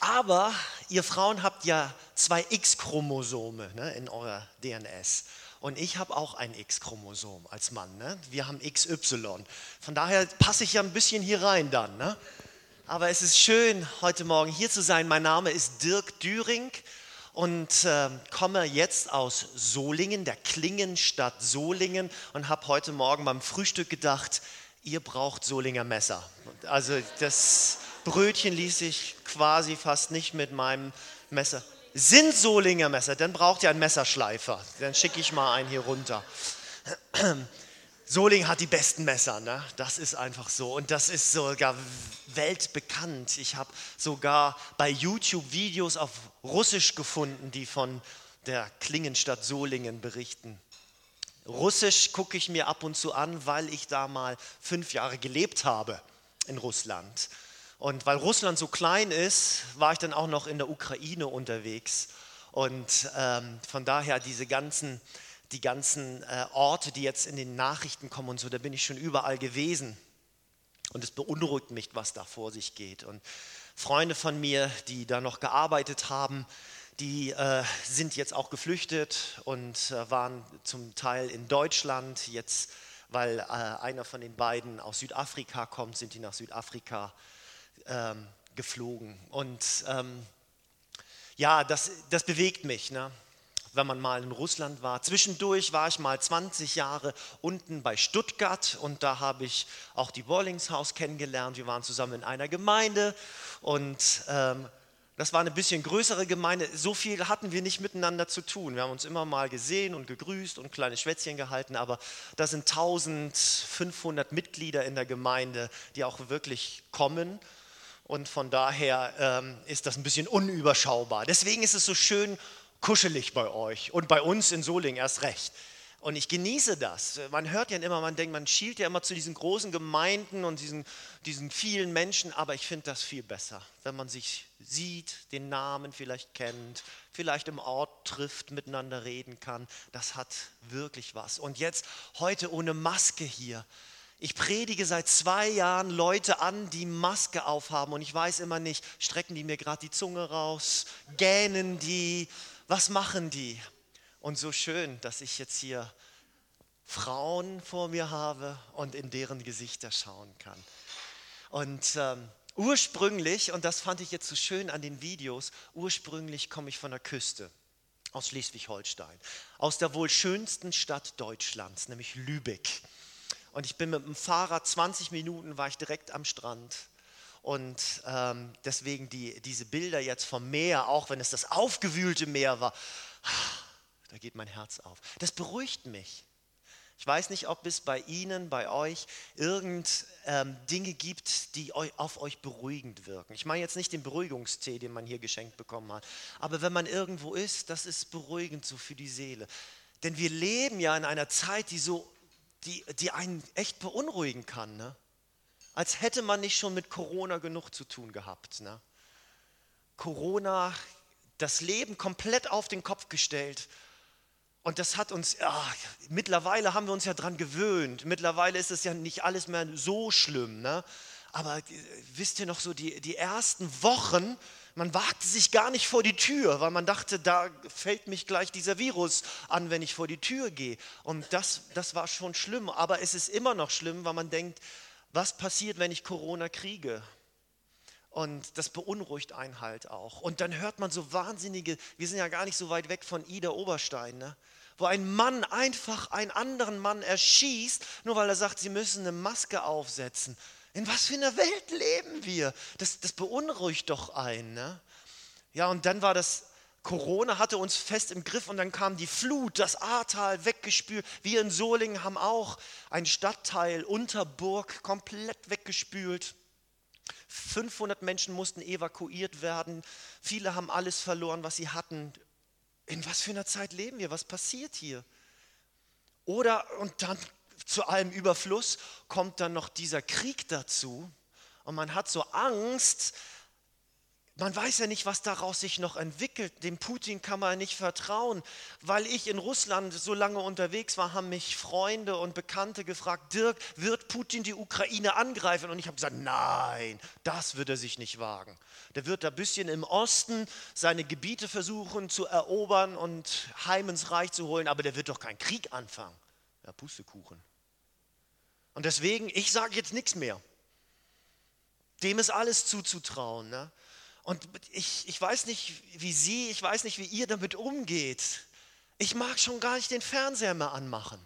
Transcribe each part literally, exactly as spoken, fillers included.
Aber ihr Frauen habt ja zwei X-Chromosome, ne, in eurer D N S. Und ich habe auch ein X-Chromosom als Mann. Ne? Wir haben X Y. Von daher passe ich ja ein bisschen hier rein dann. Ne? Aber es ist schön, heute Morgen hier zu sein. Mein Name ist Dirk Düring und äh, komme jetzt aus Solingen, der Klingenstadt Solingen, und habe heute Morgen beim Frühstück gedacht, ihr braucht Solinger Messer. Also das Brötchen ließ sich quasi fast nicht mit meinem Messer. Sind Solinger Messer, dann braucht ihr einen Messerschleifer. Dann schicke ich mal einen hier runter. Solingen hat die besten Messer, ne? Das ist einfach so. Und das ist sogar weltbekannt. Ich habe sogar bei YouTube Videos auf Russisch gefunden, die von der Klingenstadt Solingen berichten. Russisch gucke ich mir ab und zu an, weil ich da mal fünf Jahre gelebt habe in Russland. Und weil Russland so klein ist, war ich dann auch noch in der Ukraine unterwegs. Und ähm, von daher diese ganzen, die ganzen äh, Orte, die jetzt in den Nachrichten kommen und so, da bin ich schon überall gewesen. Und es beunruhigt mich, was da vor sich geht. Und Freunde von mir, die da noch gearbeitet haben, die äh, sind jetzt auch geflüchtet und äh, waren zum Teil in Deutschland. Jetzt, weil äh, einer von den beiden aus Südafrika kommt, sind die nach Südafrika ähm, geflogen. Und ähm, ja, das, das bewegt mich, ne? Wenn man mal in Russland war. Zwischendurch war ich mal zwanzig Jahre unten bei Stuttgart und da habe ich auch die Bollingshaus kennengelernt. Wir waren zusammen in einer Gemeinde und ähm, das war eine bisschen größere Gemeinde. So viel hatten wir nicht miteinander zu tun. Wir haben uns immer mal gesehen und gegrüßt und kleine Schwätzchen gehalten, aber da sind eintausendfünfhundert Mitglieder in der Gemeinde, die auch wirklich kommen. Und von daher ähm, ist das ein bisschen unüberschaubar. Deswegen ist es so schön kuschelig bei euch und bei uns in Solingen erst recht. Und ich genieße das. Man hört ja immer, man denkt, man schielt ja immer zu diesen großen Gemeinden und diesen, diesen vielen Menschen, aber ich finde das viel besser, wenn man sich sieht, den Namen vielleicht kennt, vielleicht im Ort trifft, miteinander reden kann. Das hat wirklich was. Und jetzt heute ohne Maske hier. Ich predige seit zwei Jahren Leute an, die Maske aufhaben und ich weiß immer nicht, strecken die mir gerade die Zunge raus, gähnen die, was machen die? Und so schön, dass ich jetzt hier Frauen vor mir habe und in deren Gesichter schauen kann. Und ähm, ursprünglich, und das fand ich jetzt so schön an den Videos, ursprünglich komme ich von der Küste aus Schleswig-Holstein, aus der wohl schönsten Stadt Deutschlands, nämlich Lübeck. Und ich bin mit dem Fahrrad, zwanzig Minuten war ich direkt am Strand. Und ähm, deswegen die, diese Bilder jetzt vom Meer, auch wenn es das aufgewühlte Meer war, da geht mein Herz auf. Das beruhigt mich. Ich weiß nicht, ob es bei Ihnen, bei euch irgend ähm, Dinge gibt, die eu, auf euch beruhigend wirken. Ich meine jetzt nicht den Beruhigungstee, den man hier geschenkt bekommen hat, aber wenn man irgendwo ist, das ist beruhigend so für die Seele. Denn wir leben ja in einer Zeit, die so Die, die einen echt beunruhigen kann, ne? Als hätte man nicht schon mit Corona genug zu tun gehabt. Ne? Corona, das Leben komplett auf den Kopf gestellt und das hat uns, ja, mittlerweile haben wir uns ja dran gewöhnt, mittlerweile ist es ja nicht alles mehr so schlimm, ne? Aber wisst ihr noch so, die, die ersten Wochen, man wagte sich gar nicht vor die Tür, weil man dachte, da fällt mich gleich dieser Virus an, wenn ich vor die Tür gehe. Und das, das war schon schlimm, aber es ist immer noch schlimm, weil man denkt, was passiert, wenn ich Corona kriege? Und das beunruhigt einen halt auch. Und dann hört man so wahnsinnige, wir sind ja gar nicht so weit weg von Ida Oberstein, ne? Wo ein Mann einfach einen anderen Mann erschießt, nur weil er sagt, sie müssen eine Maske aufsetzen. In was für einer Welt leben wir? Das, das beunruhigt doch einen. Ne? Ja, und dann war das, Corona hatte uns fest im Griff und dann kam die Flut, das Ahrtal weggespült. Wir in Solingen haben auch einen Stadtteil Unterburg komplett weggespült. fünfhundert Menschen mussten evakuiert werden. Viele haben alles verloren, was sie hatten. In was für einer Zeit leben wir? Was passiert hier? Oder, und dann zu allem Überfluss kommt dann noch dieser Krieg dazu und man hat so Angst, Man weiß ja nicht, was daraus sich noch entwickelt. Dem Putin kann man nicht vertrauen. Weil ich in Russland so lange unterwegs war, haben mich Freunde und Bekannte gefragt, Dirk, wird Putin die Ukraine angreifen? Und ich habe gesagt, nein, das wird er sich nicht wagen. Der wird da ein bisschen im Osten seine Gebiete versuchen zu erobern und heim ins Reich zu holen, aber der wird doch keinen Krieg anfangen. Ja, Pustekuchen. Und deswegen, ich sage jetzt nichts mehr. Dem ist alles zuzutrauen, ne? Und ich, ich weiß nicht, wie Sie, ich weiß nicht, wie ihr damit umgeht. Ich mag schon gar nicht den Fernseher mehr anmachen.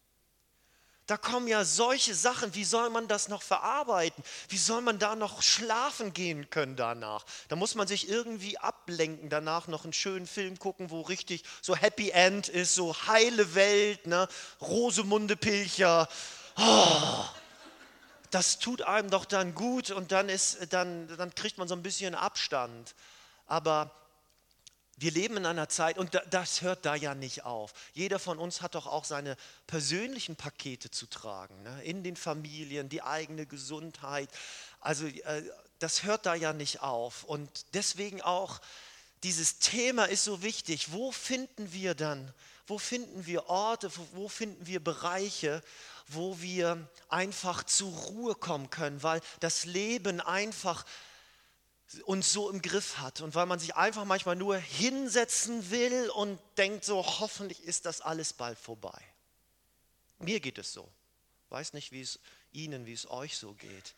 Da kommen ja solche Sachen, wie soll man das noch verarbeiten? Wie soll man da noch schlafen gehen können danach? Da muss man sich irgendwie ablenken, danach noch einen schönen Film gucken, wo richtig so Happy End ist, so heile Welt, ne? Rosemunde Pilcher. Oh. Das tut einem doch dann gut und dann, ist, dann, dann kriegt man so ein bisschen Abstand. Aber wir leben in einer Zeit und das hört da ja nicht auf. Jeder von uns hat doch auch seine persönlichen Pakete zu tragen, ne? In den Familien, die eigene Gesundheit. Also das hört da ja nicht auf. Und deswegen auch, dieses Thema ist so wichtig. Wo finden wir dann, wo finden wir Orte, wo finden wir Bereiche, wo wir einfach zur Ruhe kommen können, weil das Leben einfach uns so im Griff hat und weil man sich einfach manchmal nur hinsetzen will und denkt so, hoffentlich ist das alles bald vorbei. Mir geht es so. Ich weiß nicht, wie es Ihnen, wie es euch so geht.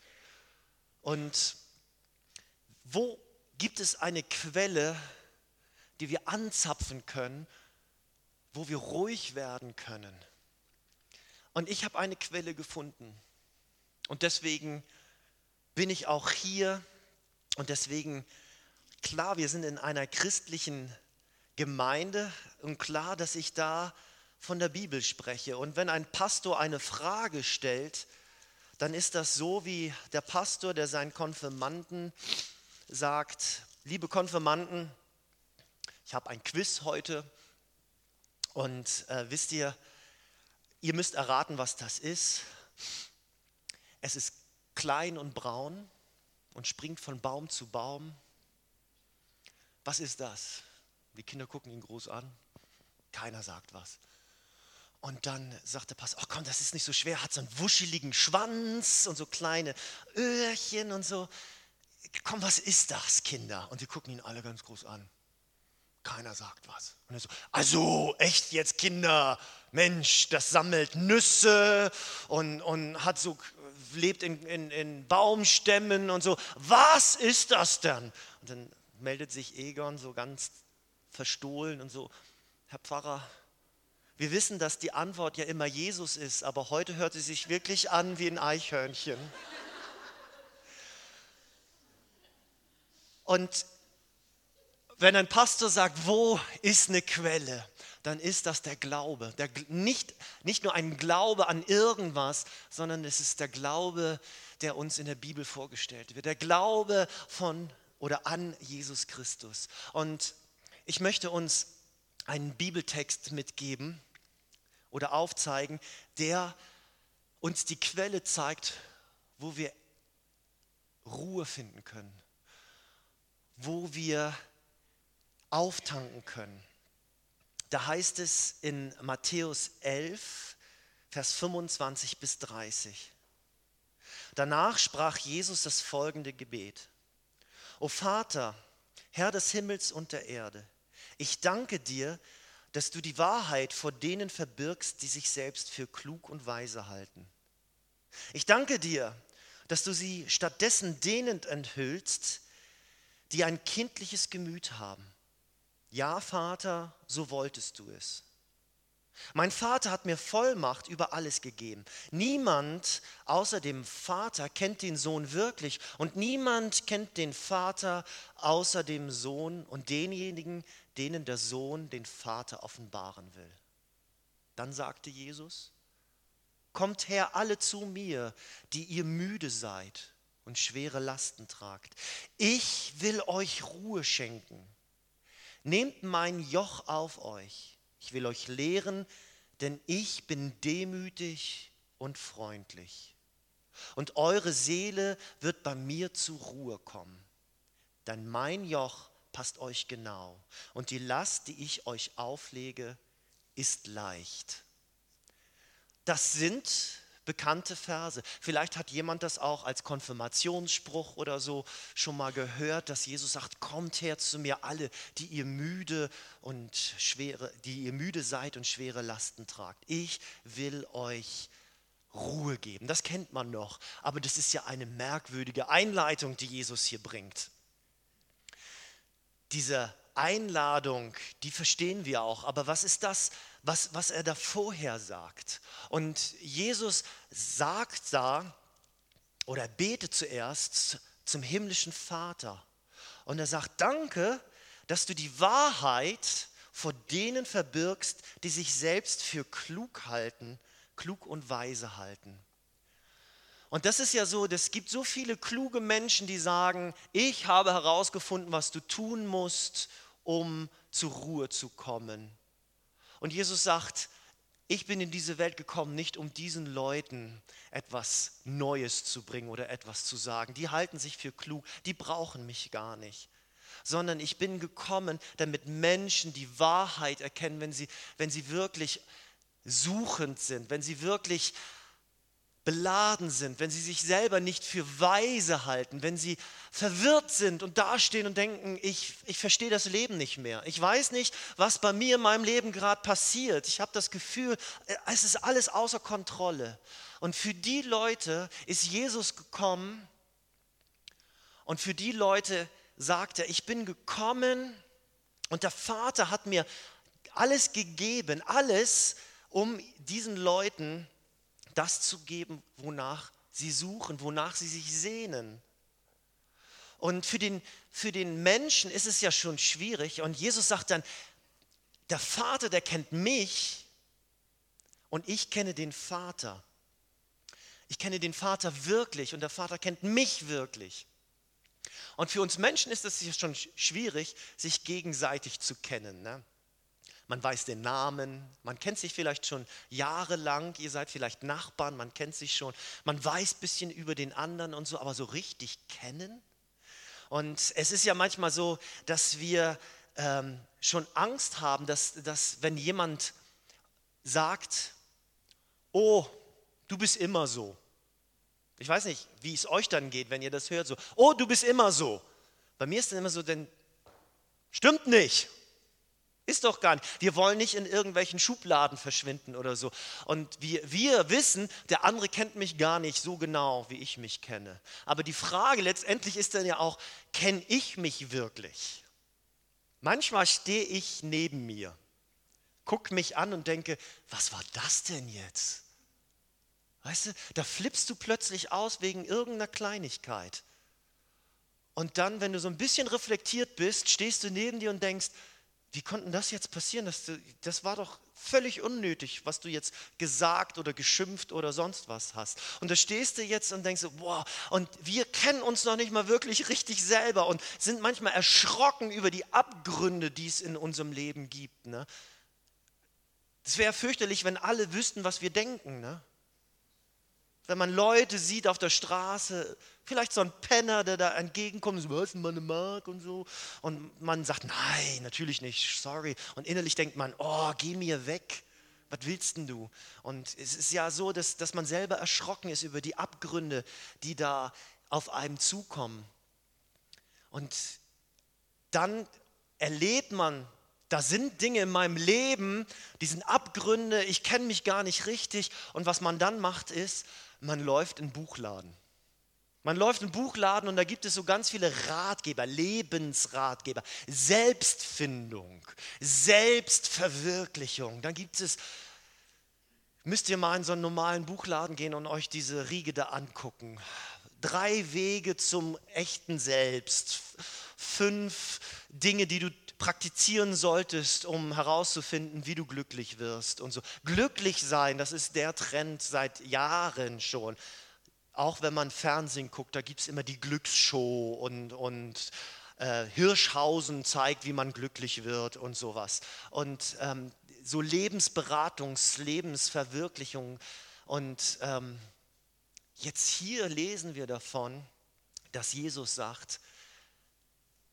Und wo gibt es eine Quelle, die wir anzapfen können, wo wir ruhig werden können? Und ich habe eine Quelle gefunden. Und deswegen bin ich auch hier. Und deswegen, klar, wir sind in einer christlichen Gemeinde. Und klar, dass ich da von der Bibel spreche. Und wenn ein Pastor eine Frage stellt, dann ist das so wie der Pastor, der seinen Konfirmanden sagt, liebe Konfirmanden, ich habe ein Quiz heute. Und äh, wisst ihr, ihr müsst erraten, was das ist. Es ist klein und braun und springt von Baum zu Baum. Was ist das? Die Kinder gucken ihn groß an. Keiner sagt was. Und dann sagt der Pastor, ach komm, das ist nicht so schwer. Hat so einen wuscheligen Schwanz und so kleine Öhrchen und so. Komm, was ist das, Kinder? Und sie gucken ihn alle ganz groß an. Keiner sagt was. Und er so, also echt jetzt, Kinder, Mensch, das sammelt Nüsse und, und hat so, lebt in, in, in Baumstämmen und so. Was ist das denn? Und dann meldet sich Egon so ganz verstohlen und so, Herr Pfarrer, wir wissen, dass die Antwort ja immer Jesus ist, aber heute hört sie sich wirklich an wie ein Eichhörnchen. Und wenn ein Pastor sagt, wo ist eine Quelle, dann ist das der Glaube. Der, nicht, nicht nur ein Glaube an irgendwas, sondern es ist der Glaube, der uns in der Bibel vorgestellt wird. Der Glaube von oder an Jesus Christus. Und ich möchte uns einen Bibeltext mitgeben oder aufzeigen, der uns die Quelle zeigt, wo wir Ruhe finden können, wo wir auftanken können. Da heißt es in Matthäus elf, Vers fünfundzwanzig bis dreißig. Danach sprach Jesus das folgende Gebet. O Vater, Herr des Himmels und der Erde, ich danke dir, dass du die Wahrheit vor denen verbirgst, die sich selbst für klug und weise halten. Ich danke dir, dass du sie stattdessen denen enthüllst, die ein kindliches Gemüt haben. Ja, Vater, so wolltest du es. Mein Vater hat mir Vollmacht über alles gegeben. Niemand außer dem Vater kennt den Sohn wirklich und niemand kennt den Vater außer dem Sohn und denjenigen, denen der Sohn den Vater offenbaren will. Dann sagte Jesus, kommt her alle zu mir, die ihr müde seid und schwere Lasten tragt. Ich will euch Ruhe schenken. Nehmt mein Joch auf euch. Ich will euch lehren, denn ich bin demütig und freundlich. Und eure Seele wird bei mir zur Ruhe kommen. denn mein Joch passt euch genau und die Last, die ich euch auflege, ist leicht. Das sind bekannte Verse. Vielleicht hat jemand das auch als Konfirmationsspruch oder so schon mal gehört, dass Jesus sagt, kommt her zu mir alle, die ihr müde und schwere, die ihr müde seid und schwere Lasten tragt. Ich will euch Ruhe geben. Das kennt man noch, aber das ist ja eine merkwürdige Einleitung, die Jesus hier bringt. Diese Einladung, die verstehen wir auch, aber was ist das, was, was er da vorher sagt? Und Jesus sagt da, oder betet zuerst zum himmlischen Vater. Und er sagt, danke, dass du die Wahrheit vor denen verbirgst, die sich selbst für klug halten, klug und weise halten. Und das ist ja so, es gibt so viele kluge Menschen, die sagen, ich habe herausgefunden, was du tun musst, um zur Ruhe zu kommen. Und Jesus sagt, ich bin in diese Welt gekommen, nicht um diesen Leuten etwas Neues zu bringen oder etwas zu sagen. Die halten sich für klug, die brauchen mich gar nicht. Sondern ich bin gekommen, damit Menschen die Wahrheit erkennen, wenn sie, wenn sie wirklich suchend sind, wenn sie wirklich beladen sind, wenn sie sich selber nicht für weise halten, wenn sie verwirrt sind und dastehen und denken, ich, ich verstehe das Leben nicht mehr. Ich weiß nicht, was bei mir in meinem Leben gerade passiert. Ich habe das Gefühl, es ist alles außer Kontrolle. Und für die Leute ist Jesus gekommen und für die Leute sagt er, ich bin gekommen und der Vater hat mir alles gegeben, alles, um diesen Leuten das zu geben, wonach sie suchen, wonach sie sich sehnen. Und für den, für den Menschen ist es ja schon schwierig. Und Jesus sagt dann, der Vater, der kennt mich und ich kenne den Vater. Ich kenne den Vater wirklich und der Vater kennt mich wirklich. Und für uns Menschen ist es ja schon schwierig, sich gegenseitig zu kennen, ne? Man weiß den Namen, man kennt sich vielleicht schon jahrelang, ihr seid vielleicht Nachbarn, man kennt sich schon, man weiß ein bisschen über den anderen und so, aber so richtig kennen? Und es ist ja manchmal so, dass wir ähm, schon Angst haben, dass, dass wenn jemand sagt, oh, du bist immer so. Ich weiß nicht, wie es euch dann geht, wenn ihr das hört, so, oh, du bist immer so. Bei mir ist dann immer so, denn stimmt nicht. Ist doch gar nicht. Wir wollen nicht in irgendwelchen Schubladen verschwinden oder so. Und wir, wir wissen, der andere kennt mich gar nicht so genau, wie ich mich kenne. Aber die Frage letztendlich ist dann ja auch, kenne ich mich wirklich? Manchmal stehe ich neben mir, gucke mich an und denke, was war das denn jetzt? Weißt du, da flippst du plötzlich aus wegen irgendeiner Kleinigkeit. Und dann, wenn du so ein bisschen reflektiert bist, stehst du neben dir und denkst, wie konnte das jetzt passieren? Das, das war doch völlig unnötig, was du jetzt gesagt oder geschimpft oder sonst was hast. Und da stehst du jetzt und denkst so, boah, und wir kennen uns noch nicht mal wirklich richtig selber und sind manchmal erschrocken über die Abgründe, die es in unserem Leben gibt. Ne? Es wäre fürchterlich, wenn alle wüssten, was wir denken. Ne? Wenn man Leute sieht auf der Straße, vielleicht so ein Penner, der da entgegenkommt, so, was ist denn meine Mark und so. Und man sagt, nein, natürlich nicht, sorry. Und innerlich denkt man, oh, geh mir weg. Was willst denn du? Und es ist ja so, dass, dass man selber erschrocken ist über die Abgründe, die da auf einem zukommen. Und dann erlebt man, da sind Dinge in meinem Leben, die sind Abgründe, ich kenne mich gar nicht richtig. Und was man dann macht ist, man läuft in den Buchladen. Man läuft in den Buchladen und da gibt es so ganz viele Ratgeber, Lebensratgeber, Selbstfindung, Selbstverwirklichung. Dann gibt es, müsst ihr mal in so einen normalen Buchladen gehen und euch diese Riege da angucken. Drei Wege zum echten Selbst, fünf Dinge, die du praktizieren solltest, um herauszufinden, wie du glücklich wirst und so. Glücklich sein, das ist der Trend seit Jahren schon. Auch wenn man Fernsehen guckt, da gibt es immer die Glücksshow und, und äh, Hirschhausen zeigt, wie man glücklich wird und sowas. Und ähm, so Lebensberatungs-, Lebensverwirklichung. Und ähm, jetzt hier lesen wir davon, dass Jesus sagt,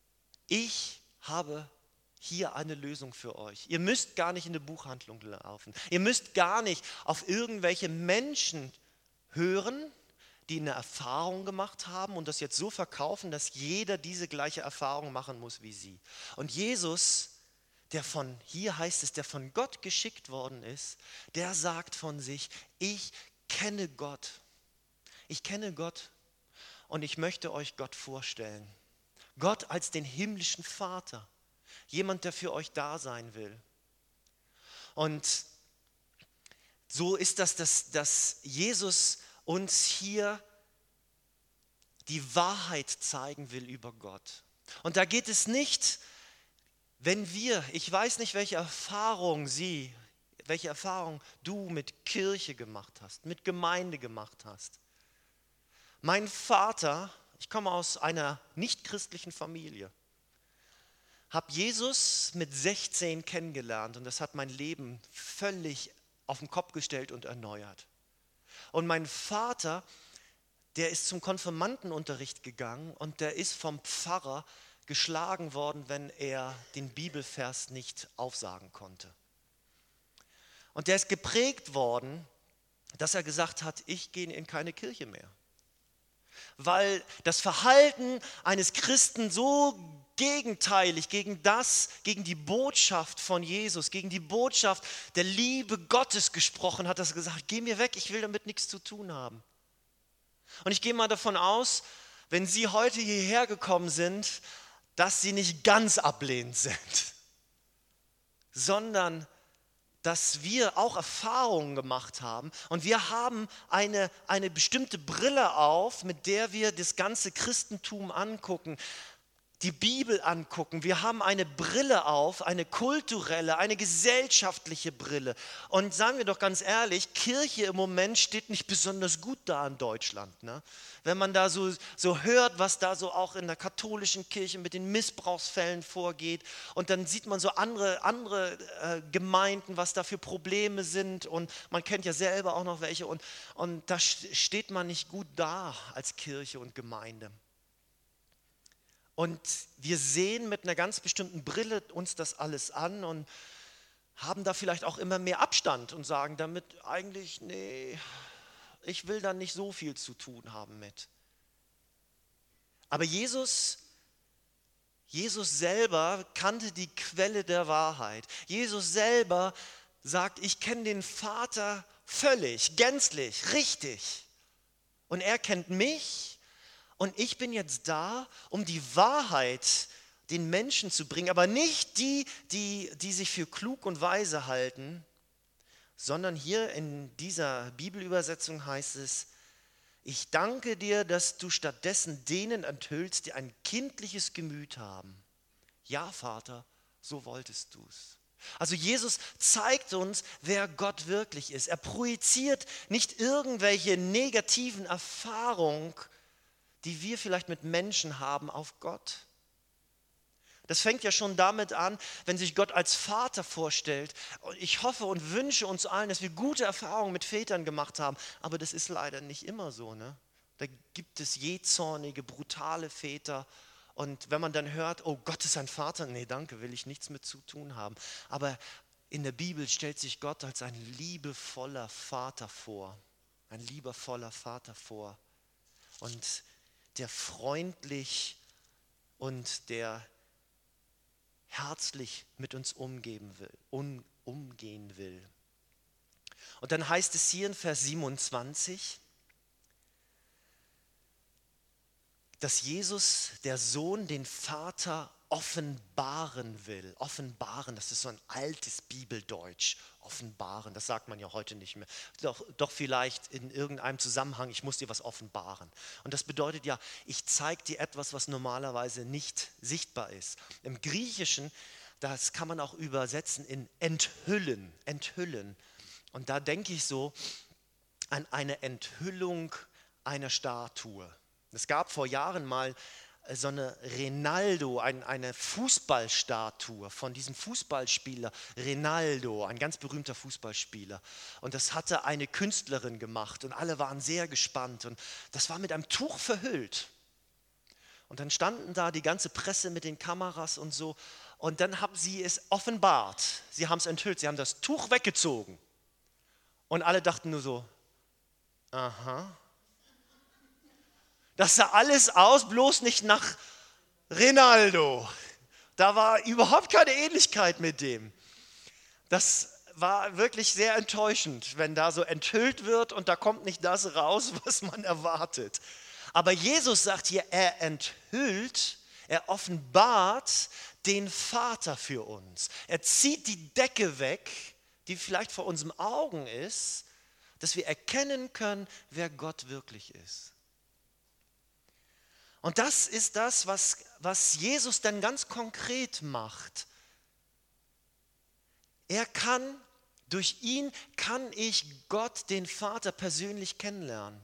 ich habe hier eine Lösung für euch. Ihr müsst gar nicht in eine Buchhandlung laufen. Ihr müsst gar nicht auf irgendwelche Menschen hören, die eine Erfahrung gemacht haben und das jetzt so verkaufen, dass jeder diese gleiche Erfahrung machen muss wie sie. Und Jesus, der von, hier heißt es, der von Gott geschickt worden ist, der sagt von sich, ich kenne Gott. Ich kenne Gott und ich möchte euch Gott vorstellen. Gott als den himmlischen Vater. Jemand, der für euch da sein will. Und so ist das, dass, dass Jesus uns hier die Wahrheit zeigen will über Gott. Und da geht es nicht, wenn wir, ich weiß nicht, welche Erfahrung Sie, welche Erfahrung du mit Kirche gemacht hast, mit Gemeinde gemacht hast. Mein Vater, ich komme aus einer nicht-christlichen Familie, habe Jesus mit sechzehn kennengelernt und das hat mein Leben völlig auf den Kopf gestellt und erneuert. Und mein Vater, der ist zum Konfirmandenunterricht gegangen und der ist vom Pfarrer geschlagen worden, wenn er den Bibelvers nicht aufsagen konnte. Und der ist geprägt worden, dass er gesagt hat, ich gehe in keine Kirche mehr. Weil das Verhalten eines Christen so gegenteilig gegen das, gegen die Botschaft von Jesus, gegen die Botschaft der Liebe Gottes gesprochen hat, dass er gesagt hat, geh mir weg, ich will damit nichts zu tun haben. Und ich gehe mal davon aus, wenn Sie heute hierher gekommen sind, dass Sie nicht ganz ablehnend sind, sondern dass wir auch Erfahrungen gemacht haben und wir haben eine, eine bestimmte Brille auf, mit der wir das ganze Christentum angucken, die Bibel angucken. Wir haben eine Brille auf, eine kulturelle, eine gesellschaftliche Brille. Und sagen wir doch ganz ehrlich, Kirche im Moment steht nicht besonders gut da in Deutschland. Ne? Wenn man da so, so hört, was da so auch in der katholischen Kirche mit den Missbrauchsfällen vorgeht und dann sieht man so andere, andere äh, Gemeinden, was da für Probleme sind und man kennt ja selber auch noch welche und, und da steht man nicht gut da als Kirche und Gemeinde. Und wir sehen mit einer ganz bestimmten Brille uns das alles an und haben da vielleicht auch immer mehr Abstand und sagen damit eigentlich, nee, ich will da nicht so viel zu tun haben mit. Aber Jesus, Jesus selber kannte die Quelle der Wahrheit. Jesus selber sagt, ich kenne den Vater völlig, gänzlich, richtig. Und er kennt mich. Und ich bin jetzt da, um die Wahrheit den Menschen zu bringen, aber nicht die, die, die sich für klug und weise halten, sondern hier in dieser Bibelübersetzung heißt es, ich danke dir, dass du stattdessen denen enthüllst, die ein kindliches Gemüt haben. Ja, Vater, so wolltest du es. Also Jesus zeigt uns, wer Gott wirklich ist. Er projiziert nicht irgendwelche negativen Erfahrungen, die wir vielleicht mit Menschen haben, auf Gott. Das fängt ja schon damit an, wenn sich Gott als Vater vorstellt. Ich hoffe und wünsche uns allen, dass wir gute Erfahrungen mit Vätern gemacht haben, aber das ist leider nicht immer so. Ne? Da gibt es jähzornige, brutale Väter und wenn man dann hört, oh Gott ist ein Vater, nee danke, will ich nichts mit zu tun haben. Aber in der Bibel stellt sich Gott als ein liebevoller Vater vor, ein liebevoller Vater vor und der freundlich und der herzlich mit uns umgeben will, um, umgehen will. Und dann heißt es hier in Vers siebenundzwanzig, dass Jesus, der Sohn, den Vater offenbaren will. Offenbaren, das ist so ein altes Bibeldeutsch. Offenbaren, das sagt man ja heute nicht mehr. Doch, doch vielleicht in irgendeinem Zusammenhang, ich muss dir was offenbaren. Und das bedeutet ja, ich zeige dir etwas, was normalerweise nicht sichtbar ist. Im Griechischen, das kann man auch übersetzen in enthüllen, enthüllen. Und da denke ich so an eine Enthüllung einer Statue. Es gab vor Jahren mal so eine Ronaldo, ein, eine Fußballstatue von diesem Fußballspieler Ronaldo, ein ganz berühmter Fußballspieler. Und das hatte eine Künstlerin gemacht und alle waren sehr gespannt und das war mit einem Tuch verhüllt. Und dann standen da die ganze Presse mit den Kameras und so. Und dann haben sie es offenbart. Sie haben es enthüllt. Sie haben das Tuch weggezogen. Und alle dachten nur so, aha. Das sah alles aus, bloß nicht nach Rinaldo. Da war überhaupt keine Ähnlichkeit mit dem. Das war wirklich sehr enttäuschend, wenn da so enthüllt wird und da kommt nicht das raus, was man erwartet. Aber Jesus sagt hier, er enthüllt, er offenbart den Vater für uns. Er zieht die Decke weg, die vielleicht vor unseren Augen ist, dass wir erkennen können, wer Gott wirklich ist. Und das ist das, was, was Jesus dann ganz konkret macht. Er kann, durch ihn kann ich Gott, den Vater, persönlich kennenlernen.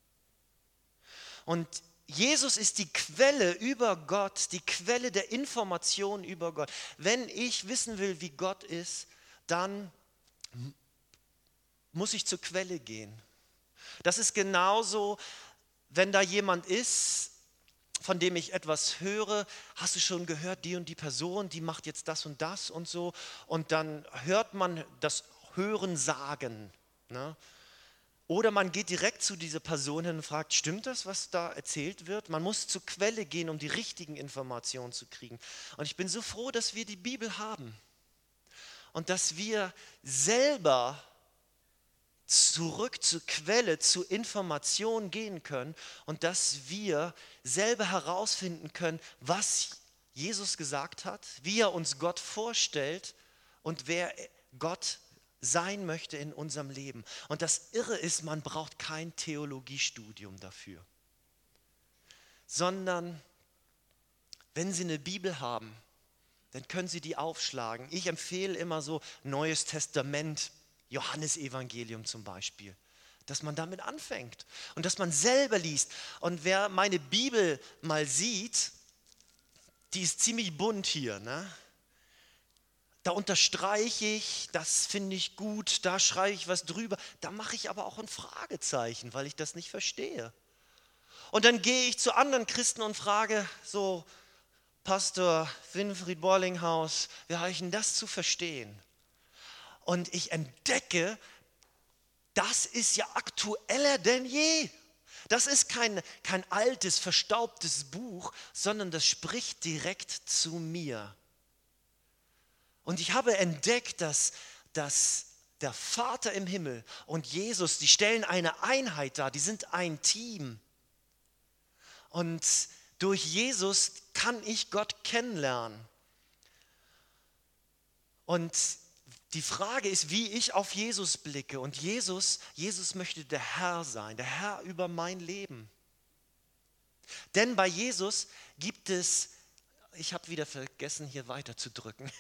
Und Jesus ist die Quelle über Gott, die Quelle der Information über Gott. Wenn ich wissen will, wie Gott ist, dann muss ich zur Quelle gehen. Das ist genauso, wenn da jemand ist, von dem ich etwas höre, hast du schon gehört, die und die Person, die macht jetzt das und das und so. Und dann hört man das Hören sagen. Ne? Oder man geht direkt zu dieser Person hin und fragt, stimmt das, was da erzählt wird? Man muss zur Quelle gehen, um die richtigen Informationen zu kriegen. Und ich bin so froh, dass wir die Bibel haben. Und dass wir selber zurück zur Quelle, zur Information gehen können und dass wir selber herausfinden können, was Jesus gesagt hat, wie er uns Gott vorstellt und wer Gott sein möchte in unserem Leben. Und das Irre ist, man braucht kein Theologiestudium dafür, sondern wenn Sie eine Bibel haben, dann können Sie die aufschlagen. Ich empfehle immer so Neues Testament, Johannesevangelium zum Beispiel, dass man damit anfängt und dass man selber liest. Und wer meine Bibel mal sieht, die ist ziemlich bunt hier, ne? Da unterstreiche ich, das finde ich gut, da schreibe ich was drüber, da mache ich aber auch ein Fragezeichen, weil ich das nicht verstehe. Und dann gehe ich zu anderen Christen und frage so, Pastor Winfried Borlinghaus, wie habe ich denn das zu verstehen? Und ich entdecke, das ist ja aktueller denn je. Das ist kein, kein altes, verstaubtes Buch, sondern das spricht direkt zu mir. Und ich habe entdeckt, dass, dass der Vater im Himmel und Jesus, die stellen eine Einheit dar, die sind ein Team. Und durch Jesus kann ich Gott kennenlernen. Und die Frage ist, wie ich auf Jesus blicke. Und Jesus, Jesus möchte der Herr sein, der Herr über mein Leben. Denn bei Jesus gibt es, ich habe wieder vergessen, hier weiter zu drücken.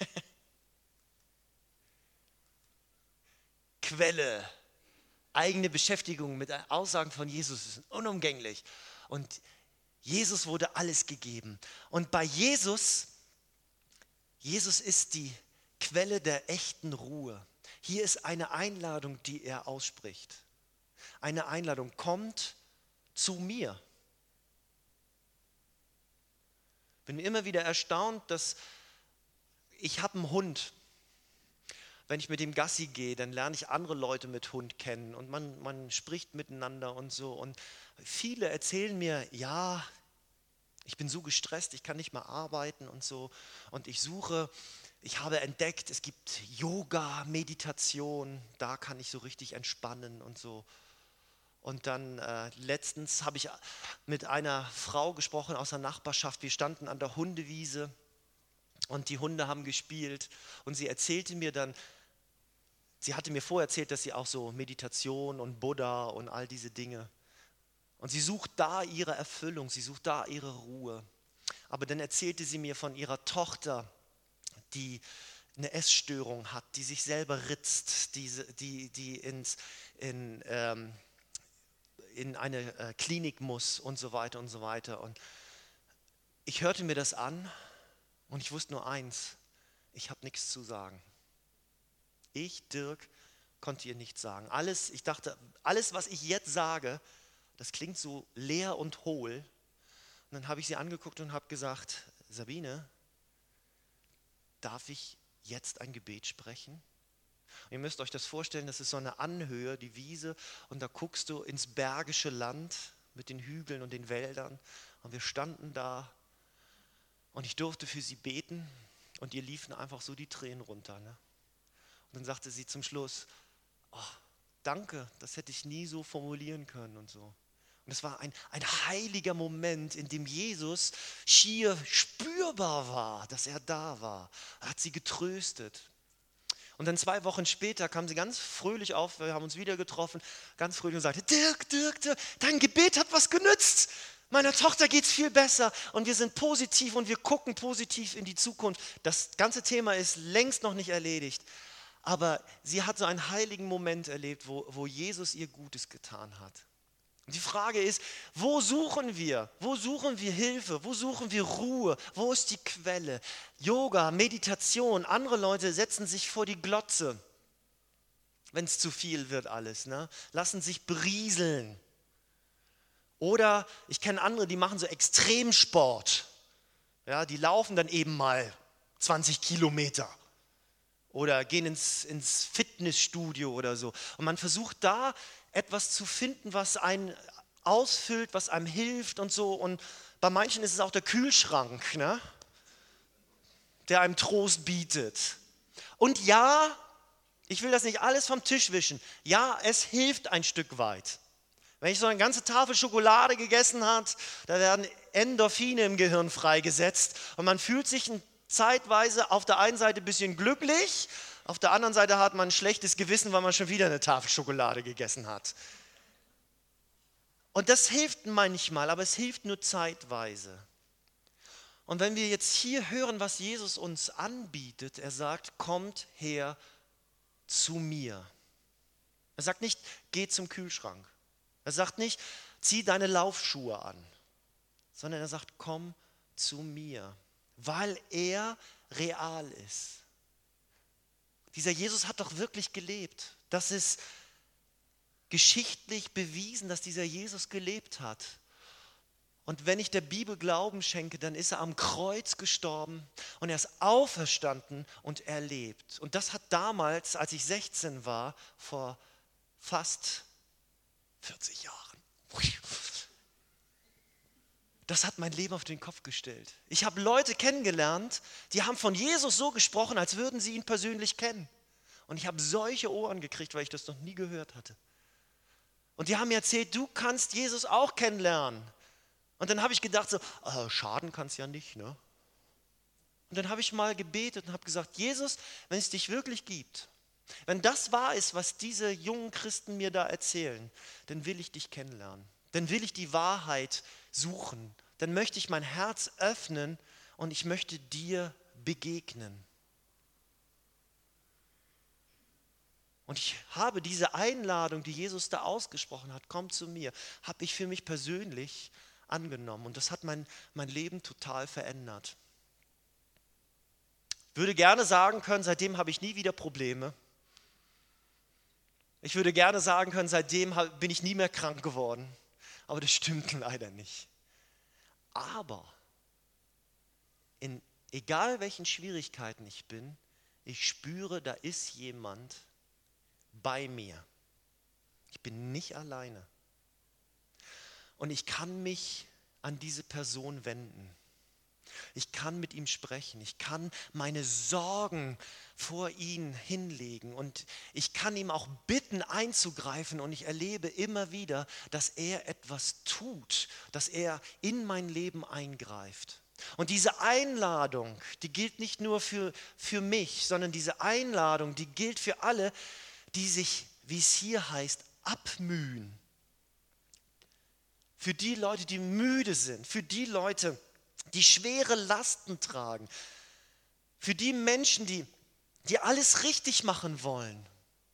Quelle, eigene Beschäftigung mit Aussagen von Jesus ist unumgänglich. Und Jesus wurde alles gegeben. Und bei Jesus, Jesus ist die Quelle der echten Ruhe. Hier ist eine Einladung, die er ausspricht. Eine Einladung, kommt zu mir. Bin immer wieder erstaunt, dass ich habe einen Hund. Wenn ich mit dem Gassi gehe, dann lerne ich andere Leute mit Hund kennen und man, man spricht miteinander und so. Und viele erzählen mir, ja, ich bin so gestresst, ich kann nicht mehr arbeiten und so. Und ich suche, ich habe entdeckt, es gibt Yoga, Meditation, da kann ich so richtig entspannen und so. Und dann äh, letztens habe ich mit einer Frau gesprochen aus der Nachbarschaft. Wir standen an der Hundewiese und die Hunde haben gespielt. Und sie erzählte mir dann, sie hatte mir vorher erzählt, dass sie auch so Meditation und Buddha und all diese Dinge. Und sie sucht da ihre Erfüllung, sie sucht da ihre Ruhe. Aber dann erzählte sie mir von ihrer Tochter, die eine Essstörung hat, die sich selber ritzt, die, die, die ins, in, ähm, in eine äh, Klinik muss und so weiter und so weiter. Und ich hörte mir das an und ich wusste nur eins, ich habe nichts zu sagen. Ich, Dirk, konnte ihr nichts sagen. Alles, ich dachte, alles, was ich jetzt sage, das klingt so leer und hohl, Und dann habe ich sie angeguckt und habe gesagt, Sabine, darf ich jetzt ein Gebet sprechen? Und ihr müsst euch das vorstellen, das ist so eine Anhöhe, die Wiese, und da guckst du ins bergische Land mit den Hügeln und den Wäldern. Und wir standen da und ich durfte für sie beten und ihr liefen einfach so die Tränen runter. Ne? Und dann sagte sie zum Schluss, oh, danke, das hätte ich nie so formulieren können und so. Und es war ein, ein heiliger Moment, in dem Jesus schier spürbar war, dass er da war. Er hat sie getröstet. Und dann zwei Wochen später kam sie ganz fröhlich auf, wir haben uns wieder getroffen, ganz fröhlich und sagte, Dirk, Dirk, Dirk, dein Gebet hat was genützt. Meiner Tochter geht es viel besser und wir sind positiv und wir gucken positiv in die Zukunft. Das ganze Thema ist längst noch nicht erledigt. Aber sie hat so einen heiligen Moment erlebt, wo, wo Jesus ihr Gutes getan hat. Die Frage ist, wo suchen wir? Wo suchen wir Hilfe? Wo suchen wir Ruhe? Wo ist die Quelle? Yoga, Meditation, andere Leute setzen sich vor die Glotze, wenn es zu viel wird alles, ne? Lassen sich berieseln. Oder ich kenne andere, die machen so Extremsport. Ja, die laufen dann eben mal zwanzig Kilometer. Oder gehen ins, ins Fitnessstudio oder so. Und man versucht da etwas zu finden, was einen ausfüllt, was einem hilft und so. Und bei manchen ist es auch der Kühlschrank, ne? Der einem Trost bietet. Und ja, ich will das nicht alles vom Tisch wischen. Ja, es hilft ein Stück weit. Wenn ich so eine ganze Tafel Schokolade gegessen habe, da werden Endorphine im Gehirn freigesetzt. Und man fühlt sich ein zeitweise auf der einen Seite ein bisschen glücklich, auf der anderen Seite hat man ein schlechtes Gewissen, weil man schon wieder eine Tafel Schokolade gegessen hat. Und das hilft manchmal, aber es hilft nur zeitweise. Und wenn wir jetzt hier hören, was Jesus uns anbietet, er sagt, kommt her zu mir. Er sagt nicht, geh zum Kühlschrank. Er sagt nicht, zieh deine Laufschuhe an, sondern er sagt, komm zu mir. Weil er real ist. Dieser Jesus hat doch wirklich gelebt. Das ist geschichtlich bewiesen, dass dieser Jesus gelebt hat. Und wenn ich der Bibel Glauben schenke, dann ist er am Kreuz gestorben und er ist auferstanden und er lebt. Und das hat damals, als ich sechzehn war, vor fast vierzig Jahren, das hat mein Leben auf den Kopf gestellt. Ich habe Leute kennengelernt, die haben von Jesus so gesprochen, als würden sie ihn persönlich kennen. Und ich habe solche Ohren gekriegt, weil ich das noch nie gehört hatte. Und die haben mir erzählt, du kannst Jesus auch kennenlernen. Und dann habe ich gedacht, so, äh, schaden kann es ja nicht, ne? Und dann habe ich mal gebetet und habe gesagt, Jesus, wenn es dich wirklich gibt, wenn das wahr ist, was diese jungen Christen mir da erzählen, dann will ich dich kennenlernen. Dann will ich die Wahrheit suchen. Dann möchte ich mein Herz öffnen und ich möchte dir begegnen. Und ich habe diese Einladung, die Jesus da ausgesprochen hat, komm zu mir, habe ich für mich persönlich angenommen. Und das hat mein, mein Leben total verändert. Ich würde gerne sagen können, seitdem habe ich nie wieder Probleme. Ich würde gerne sagen können, seitdem bin ich nie mehr krank geworden. Aber das stimmt leider nicht. Aber in egal welchen Schwierigkeiten ich bin, ich spüre, da ist jemand bei mir. Ich bin nicht alleine. Und ich kann mich an diese Person wenden. Ich kann mit ihm sprechen. Ich kann meine Sorgen vor ihn hinlegen. Und ich kann ihm auch bitten, einzugreifen. Und ich erlebe immer wieder, dass er etwas tut, dass er in mein Leben eingreift. Und diese Einladung, die gilt nicht nur für, für mich, sondern diese Einladung, die gilt für alle, die sich, wie es hier heißt, abmühen. Für die Leute, die müde sind, für die Leute, die schwere Lasten tragen, für die Menschen, die, die alles richtig machen wollen.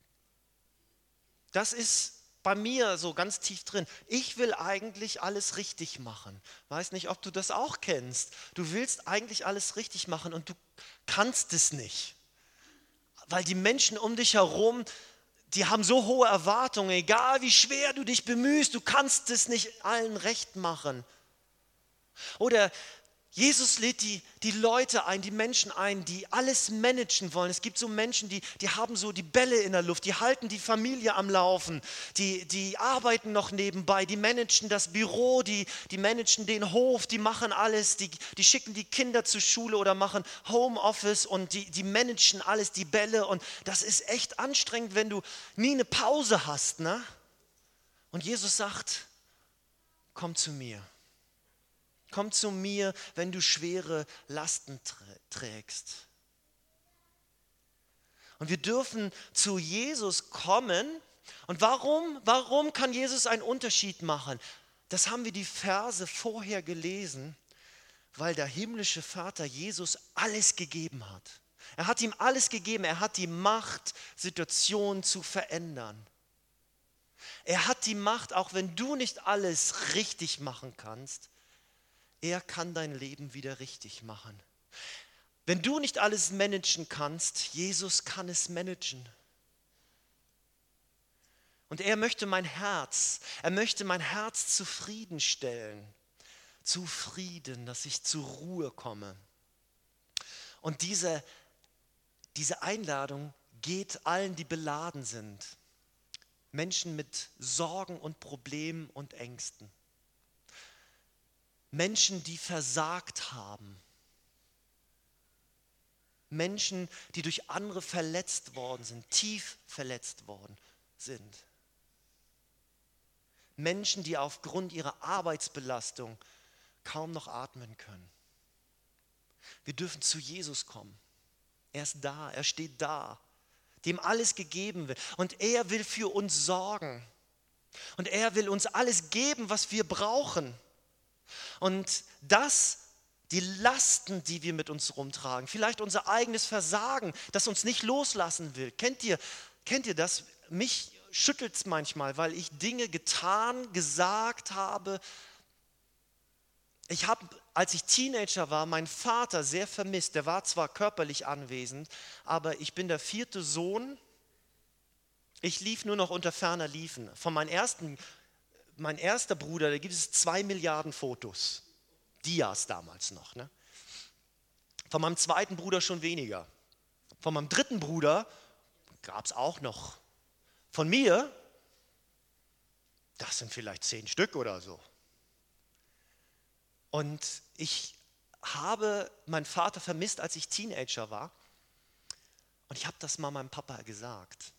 Das ist bei mir so ganz tief drin. Ich will eigentlich alles richtig machen. Weiß nicht, ob du das auch kennst. Du willst eigentlich alles richtig machen und du kannst es nicht. Weil die Menschen um dich herum, die haben so hohe Erwartungen, egal wie schwer du dich bemühst, du kannst es nicht allen recht machen. Oder Jesus lädt die, die Leute ein, die Menschen ein, die alles managen wollen. Es gibt so Menschen, die, die haben so die Bälle in der Luft, die halten die Familie am Laufen, die, die arbeiten noch nebenbei, die managen das Büro, die, die managen den Hof, die machen alles, die, die schicken die Kinder zur Schule oder machen Homeoffice und die, die managen alles, die Bälle. Und das ist echt anstrengend, wenn du nie eine Pause hast, ne? Und Jesus sagt, komm zu mir. Komm zu mir, wenn du schwere Lasten trägst. Und wir dürfen zu Jesus kommen. Und warum? Warum kann Jesus einen Unterschied machen? Das haben wir die Verse vorher gelesen, weil der himmlische Vater Jesus alles gegeben hat. Er hat ihm alles gegeben. Er hat die Macht, Situationen zu verändern. Er hat die Macht, auch wenn du nicht alles richtig machen kannst, er kann dein Leben wieder richtig machen. Wenn du nicht alles managen kannst, Jesus kann es managen. Und er möchte mein Herz, er möchte mein Herz zufriedenstellen. Zufrieden, dass ich zur Ruhe komme. Und diese, diese Einladung geht allen, die beladen sind. Menschen mit Sorgen und Problemen und Ängsten. Menschen, die versagt haben. Menschen, die durch andere verletzt worden sind, tief verletzt worden sind. Menschen, die aufgrund ihrer Arbeitsbelastung kaum noch atmen können. Wir dürfen zu Jesus kommen. Er ist da, er steht da, dem alles gegeben wird. Und er will für uns sorgen. Und er will uns alles geben, was wir brauchen. Und das, die Lasten, die wir mit uns rumtragen, vielleicht unser eigenes Versagen, das uns nicht loslassen will. Kennt ihr, kennt ihr das? Mich schüttelt es manchmal, weil ich Dinge getan, gesagt habe. Ich habe, als ich Teenager war, meinen Vater sehr vermisst. Der war zwar körperlich anwesend, aber ich bin der vierte Sohn. Ich lief nur noch unter ferner Liefen. Von meinem ersten Mein erster Bruder, da gibt es zwei Milliarden Fotos. Dias damals noch. Ne? Von meinem zweiten Bruder schon weniger. Von meinem dritten Bruder gab es auch noch. Von mir, das sind vielleicht zehn Stück oder so. Und ich habe meinen Vater vermisst, als ich Teenager war. Und ich habe das mal meinem Papa gesagt.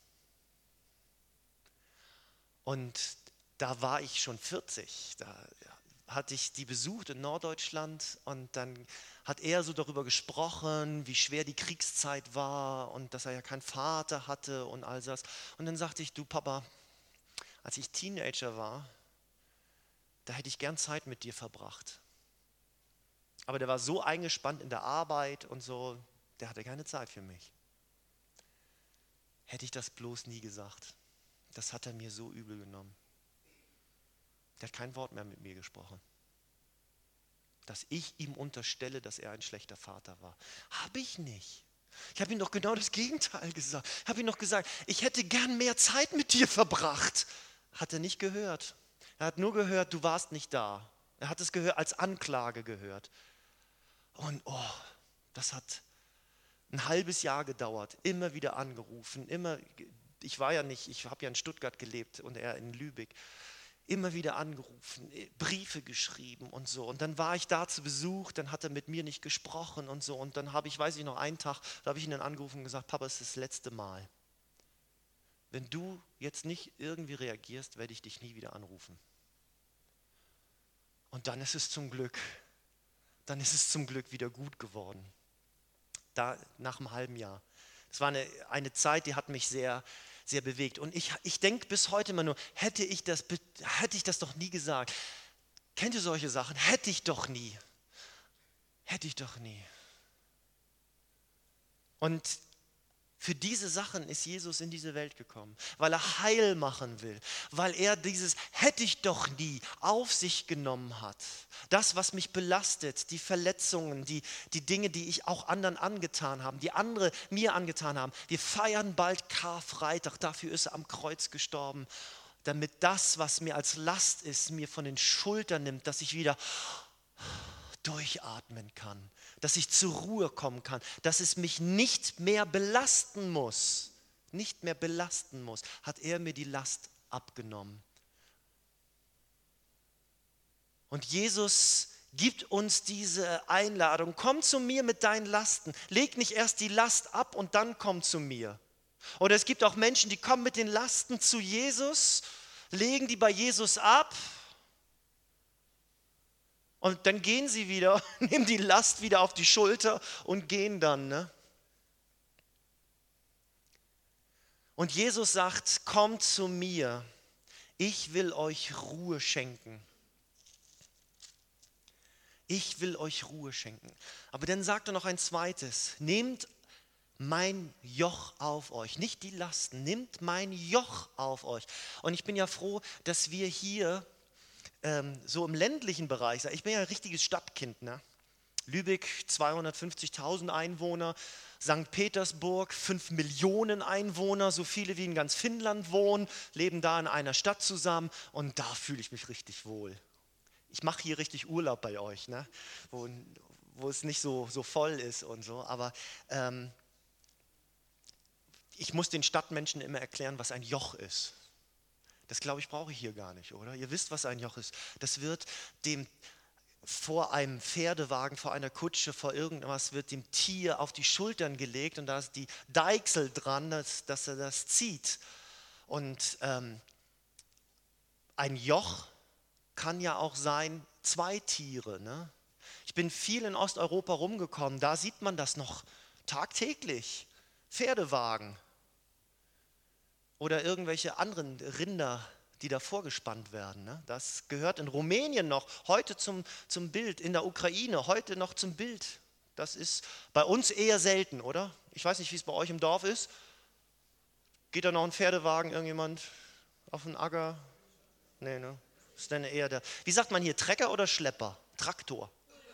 Und da war ich schon vierzig, da hatte ich die besucht in Norddeutschland und dann hat er so darüber gesprochen, wie schwer die Kriegszeit war und dass er ja keinen Vater hatte und all das. Und dann sagte ich, du Papa, als ich Teenager war, da hätte ich gern Zeit mit dir verbracht. Aber der war so eingespannt in der Arbeit und so, der hatte keine Zeit für mich. Hätte ich das bloß nie gesagt. Das hat er mir so übel genommen. Der hat kein Wort mehr mit mir gesprochen. Dass ich ihm unterstelle, dass er ein schlechter Vater war. Habe ich nicht. Ich habe ihm doch genau das Gegenteil gesagt. Ich habe ihm doch gesagt, ich hätte gern mehr Zeit mit dir verbracht. Hat er nicht gehört. Er hat nur gehört, du warst nicht da. Er hat es gehört, als Anklage gehört. Und oh, das hat ein halbes Jahr gedauert. Immer wieder angerufen. Immer, ich war ja nicht, ich habe ja in Stuttgart gelebt und er in Lübeck. Immer wieder angerufen, Briefe geschrieben und so. Und dann war ich da zu Besuch, dann hat er mit mir nicht gesprochen und so. Und dann habe ich, weiß ich noch, einen Tag, da habe ich ihn dann angerufen und gesagt, Papa, es ist das letzte Mal. Wenn du jetzt nicht irgendwie reagierst, werde ich dich nie wieder anrufen. Und dann ist es zum Glück, dann ist es zum Glück wieder gut geworden. Da, nach einem halben Jahr. Das war eine, eine Zeit, die hat mich sehr, sehr bewegt. Und ich, ich denke bis heute immer nur, hätte ich, das, hätte ich das doch nie gesagt. Kennt ihr solche Sachen? Hätte ich doch nie. Hätte ich doch nie. Und für diese Sachen ist Jesus in diese Welt gekommen, weil er Heil machen will, weil er dieses hätte ich doch nie auf sich genommen hat. Das, was mich belastet, die Verletzungen, die, die Dinge, die ich auch anderen angetan habe, die andere mir angetan haben. Wir feiern bald Karfreitag, dafür ist er am Kreuz gestorben, damit das, was mir als Last ist, mir von den Schultern nimmt, dass ich wieder durchatmen kann, dass ich zur Ruhe kommen kann, dass es mich nicht mehr belasten muss, nicht mehr belasten muss, hat er mir die Last abgenommen. Und Jesus gibt uns diese Einladung, komm zu mir mit deinen Lasten, leg nicht erst die Last ab und dann komm zu mir. Oder es gibt auch Menschen, die kommen mit den Lasten zu Jesus, legen die bei Jesus ab und dann gehen sie wieder, nehmen die Last wieder auf die Schulter und gehen dann. Ne? Und Jesus sagt, kommt zu mir, ich will euch Ruhe schenken. Ich will euch Ruhe schenken. Aber dann sagt er noch ein zweites, nehmt mein Joch auf euch, nicht die Lasten, nehmt mein Joch auf euch. Und ich bin ja froh, dass wir hier ähm, so im ländlichen Bereich, ich bin ja ein richtiges Stadtkind, ne? Lübeck zweihundertfünfzigtausend Einwohner, Sankt Petersburg fünf Millionen Einwohner, so viele wie in ganz Finnland wohnen, leben da in einer Stadt zusammen und da fühle ich mich richtig wohl. Ich mache hier richtig Urlaub bei euch, ne? wo, wo es nicht so, so voll ist und so, aber ähm, ich muss den Stadtmenschen immer erklären, was ein Joch ist. Das glaube ich brauche ich hier gar nicht, oder? Ihr wisst, was ein Joch ist. Das wird dem vor einem Pferdewagen, vor einer Kutsche, vor irgendwas wird dem Tier auf die Schultern gelegt und da ist die Deichsel dran, dass, dass er das zieht. Und ähm, ein Joch kann ja auch sein, zwei Tiere. Ne? Ich bin viel in Osteuropa rumgekommen, da sieht man das noch tagtäglich. Pferdewagen oder irgendwelche anderen Rinder, die da vorgespannt werden. Ne? Das gehört in Rumänien noch heute zum, zum Bild, in der Ukraine heute noch zum Bild. Das ist bei uns eher selten, oder? Ich weiß nicht, wie es bei euch im Dorf ist. Geht da noch ein Pferdewagen, irgendjemand auf den Acker? Nee, ne? Ist denn eher der, wie sagt man hier, Trecker oder Schlepper? Traktor.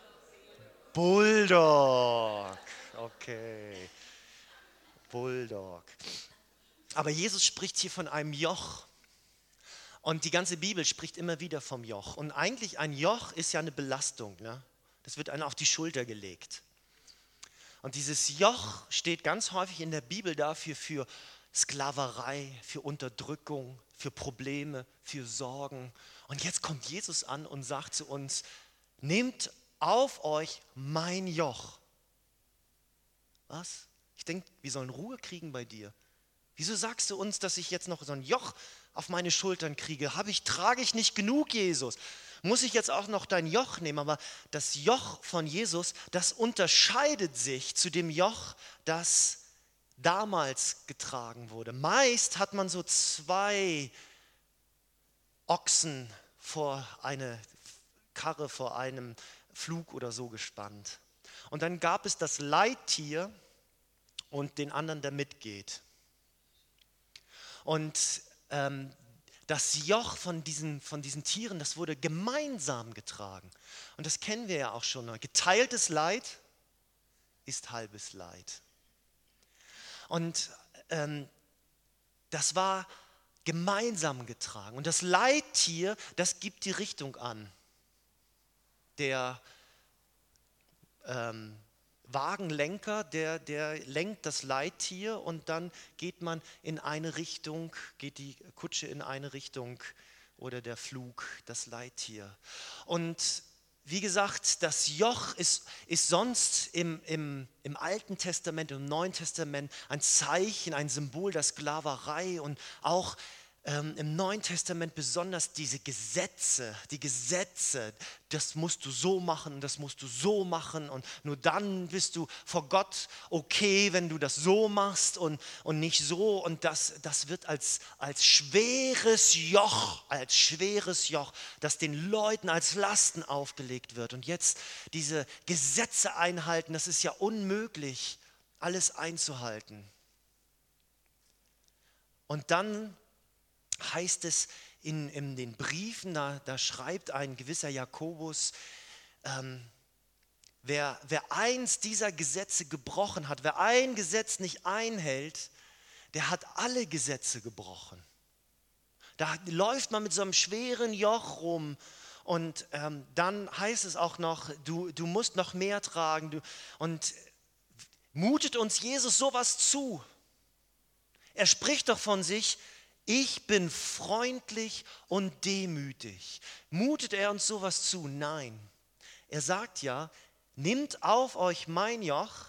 Bulldog. Okay. Bulldog. Aber Jesus spricht hier von einem Joch. Und die ganze Bibel spricht immer wieder vom Joch. Und eigentlich ein Joch ist ja eine Belastung. Ne? Das wird einem auf die Schulter gelegt. Und dieses Joch steht ganz häufig in der Bibel dafür für Sklaverei, für Unterdrückung, für Probleme, für Sorgen. Und jetzt kommt Jesus an und sagt zu uns, nehmt auf euch mein Joch. Was? Ich denke, wir sollen Ruhe kriegen bei dir. Wieso sagst du uns, dass ich jetzt noch so ein Joch auf meine Schultern kriege? Habe ich, trage ich nicht genug, Jesus? Muss ich jetzt auch noch dein Joch nehmen? Aber das Joch von Jesus, das unterscheidet sich zu dem Joch, das damals getragen wurde. Meist hat man so zwei Ochsen vor eine Karre, vor einem Flug oder so gespannt. Und dann gab es das Leittier und den anderen, der mitgeht. Und ähm, das Joch von diesen, von diesen Tieren, das wurde gemeinsam getragen. Und das kennen wir ja auch schon. Geteiltes Leid ist halbes Leid. Und ähm, das war gemeinsam getragen. Und das Leittier, das gibt die Richtung an. Der ähm, Wagenlenker, der, der lenkt das Leittier und dann geht man in eine Richtung, geht die Kutsche in eine Richtung oder der Flug, das Leittier. Und wie gesagt, das Joch ist, ist sonst im, im, im Alten Testament, im Neuen Testament ein Zeichen, ein Symbol der Sklaverei und auch ähm, im Neuen Testament besonders diese Gesetze, die Gesetze, das musst du so machen, das musst du so machen und nur dann bist du vor Gott okay, wenn du das so machst und, und nicht so und das, das wird als, als schweres Joch, als schweres Joch, das den Leuten als Lasten aufgelegt wird und jetzt diese Gesetze einhalten, das ist ja unmöglich, alles einzuhalten. Und dann heißt es in, in den Briefen, da, da schreibt ein gewisser Jakobus, ähm, wer, wer eins dieser Gesetze gebrochen hat, wer ein Gesetz nicht einhält, der hat alle Gesetze gebrochen. Da läuft man mit so einem schweren Joch rum Und ähm, dann heißt es auch noch, du, du musst noch mehr tragen. Du, und mutet uns Jesus sowas zu? Er spricht doch von sich, ich bin freundlich und demütig. Mutet er uns sowas zu? Nein. Er sagt ja, nimmt auf euch mein Joch,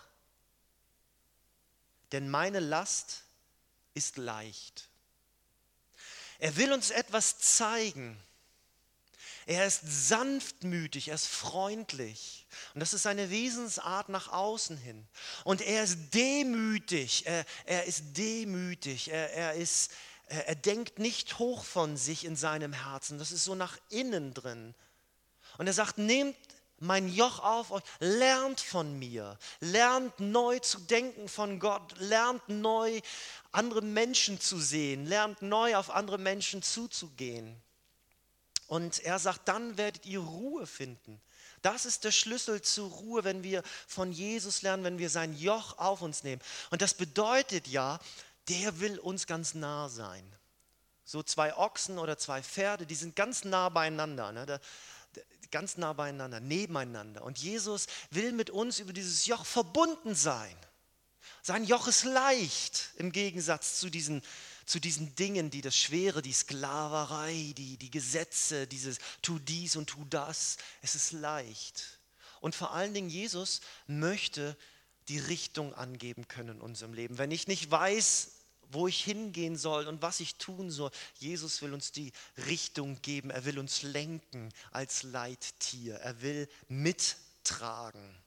denn meine Last ist leicht. Er will uns etwas zeigen. Er ist sanftmütig, er ist freundlich. Und das ist seine Wesensart nach außen hin. Und er ist demütig, er, er ist demütig, er, er, ist, er, er denkt nicht hoch von sich in seinem Herzen. Das ist so nach innen drin. Und er sagt, nehmt mein Joch auf euch, lernt von mir, lernt neu zu denken von Gott, lernt neu andere Menschen zu sehen, lernt neu auf andere Menschen zuzugehen. Und er sagt, dann werdet ihr Ruhe finden. Das ist der Schlüssel zur Ruhe, wenn wir von Jesus lernen, wenn wir sein Joch auf uns nehmen. Und das bedeutet ja, der will uns ganz nah sein. So zwei Ochsen oder zwei Pferde, die sind ganz nah beieinander, ne? Da, ganz nah beieinander, nebeneinander. Und Jesus will mit uns über dieses Joch verbunden sein. Sein Joch ist leicht im Gegensatz zu diesen zu diesen Dingen, die das Schwere, die Sklaverei, die, die Gesetze, dieses tu dies und tu das, es ist leicht. Und vor allen Dingen, Jesus möchte die Richtung angeben können in unserem Leben. Wenn ich nicht weiß, wo ich hingehen soll und was ich tun soll, Jesus will uns die Richtung geben, er will uns lenken als Leittier, er will mittragen.